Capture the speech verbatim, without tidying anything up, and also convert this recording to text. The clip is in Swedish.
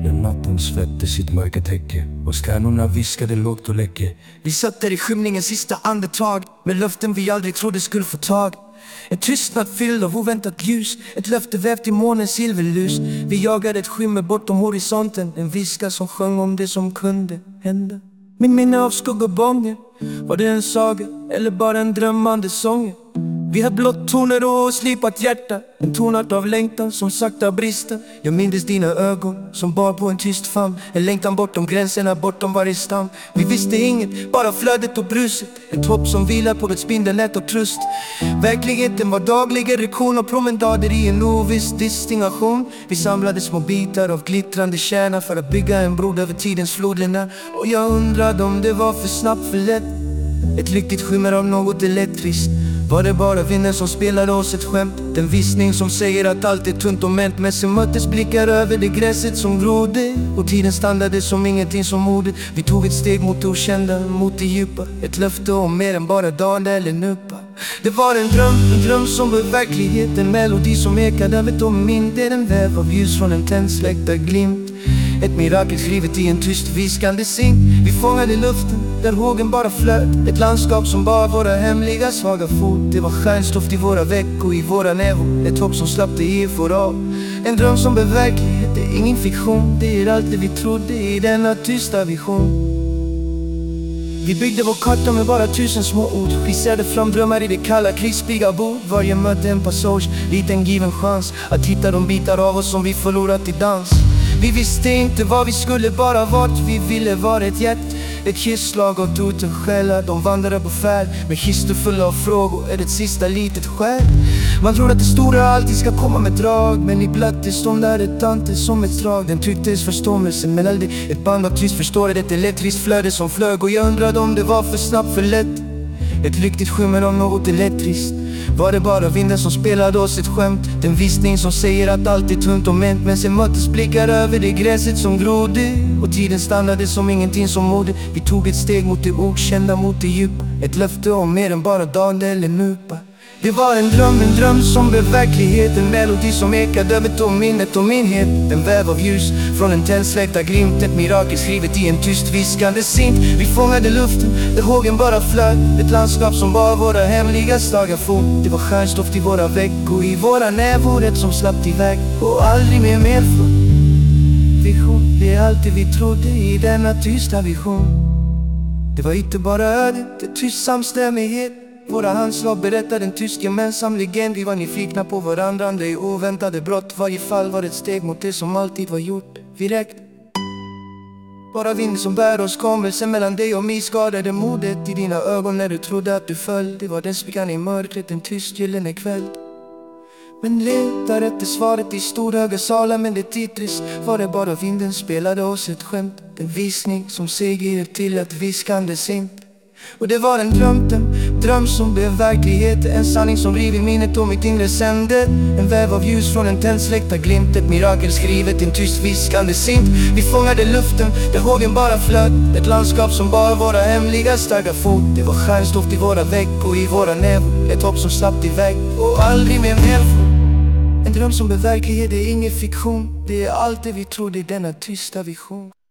När natten släppte sitt mörka täcke och stjärnorna viskade lågt och läcke. Vi satt där i skymningens sista andetag med löften vi aldrig trodde skulle få tag. En tystnad fylld av oväntat ljus, ett löfte vävt i månens silverlus. Vi jagade ett skimmer bortom horisonten, en viska som sjöng om det som kunde hända. Min minne av skugg och bånger, var det en saga eller bara en drömmande sång? Vi hade blått toner och slipat hjärta, en tonart av längtan som sakta brister. Jag mindes dina ögon som bar på en tyst famn, en längtan bortom gränserna, bortom varje stam. Vi visste inget, bara flödet och bruset, ett hopp som vilar på ett spindelnät och tröst. Verkligheten var dagliga rekon och promenader i en oviss destination. Vi samlade små bitar av glittrande kärna för att bygga en bro över tidens floderna. Och jag undrade om det var för snabbt, för lätt, ett riktigt skimmer av något elektriskt. Var det bara vinden som spelade oss ett skämt? Den viskning som säger att allt är tunt och mänt. Men sen möttes blickar över det gräset som grodde, och tiden stannade som ingenting som modet. Vi tog ett steg mot det okända, mot det djupa, ett löfte om mer än bara dagen eller nuppa. Det var en dröm, en dröm som blev verklighet, en melodi som ekade över tom min. Det är en väv av ljus från en tänd släktarglimt, ett mirakel skrivet i en tyst viskande zink. Vi fångade luften där hågen bara flöt, ett landskap som bar våra hemliga svaga fot. Det var stjärnstoft i våra veckor, i våra nävor, ett hopp som slappte i för av. En dröm som blev verklighet, det är ingen fiktion, det är allt det vi trodde i denna tysta vision. Vi byggde vår karta med bara tusen små ord, skissade fram drömmar i det kalla krispiga bord. Varje möte en passage, liten given chans att hitta de bitar av oss som vi förlorat i dans. Vi visste inte vad vi skulle, bara vart vi ville vara. Ett hjärt, ett kistslag av toten själar, de vandrade på färd med kister fulla av frågor. Är det ett sista litet skär? Man tror att det stora alltid ska komma med drag, men i blöttillstånd är det inte som ett drag. Den tycktes förståelsen, men aldrig ett band av tyst förstår det. Ett elektriskt flöde som flög, och jag undrade om det var för snabbt, för lätt, ett riktigt skimmer av något elektriskt. Var det bara vinden som spelade oss ett skämt? Den viskning som säger att allt är tunt och mänt. Men sen möttes blickar över det gräset som grodde, och tiden stannade som ingenting som mode. Vi tog ett steg mot det okända, mot det djupa, ett löfte om mer än bara dagen eller nupa. Det var en dröm, en dröm som blev verklighet, en melodi som ekade över tom minnet och minhet. En väv av ljus från en tändsläckta glimt, ett mirakel skrivet i en tyst viskande zink. Vi fångade luften där hågen bara flöt, ett landskap som bar våra hemliga svaga fot. Det var stjärnstoft i våra veckor, i våra nävor, ett som slappte iväg och aldrig mer medför. Vision, det är allt det vi trodde i denna tysta vision. Det var inte bara ödet, ett tyst samstämmighet. Våra handslag berättade en tysk gemensam legend. Vi var nyfikna på varandra, det är oväntade brott. Varje fall var ett steg mot det som alltid var gjort. Vi räckte bara vind som bär oss, kommelsen mellan dig och mig skadade modet i dina ögon när du trodde att du föll. Det var den sprickan i mörkret, en tyst gyllene kväll. Men letar efter svaret i storhöga salen, men det titris var det bara vinden spelade oss ett skämt. En visning som säger till att viskande sint. Och det var en dröm, en dröm som blev verklighet, en sanning som riv i minnet och mitt inre sände. En väv av ljus från en tändsläckta glimt, ett mirakel skrivet i en tyst viskande sint. Vi fångade luften där hågen bara flöt, ett landskap som bar våra hemliga starka fot. Det var stjärnstoft i våra veckor, i våra nävor, ett hopp som slappte iväg och aldrig mer medför. En dröm som blev verklighet, det är ingen fiktion, det är allt det vi trodde i denna tysta vision.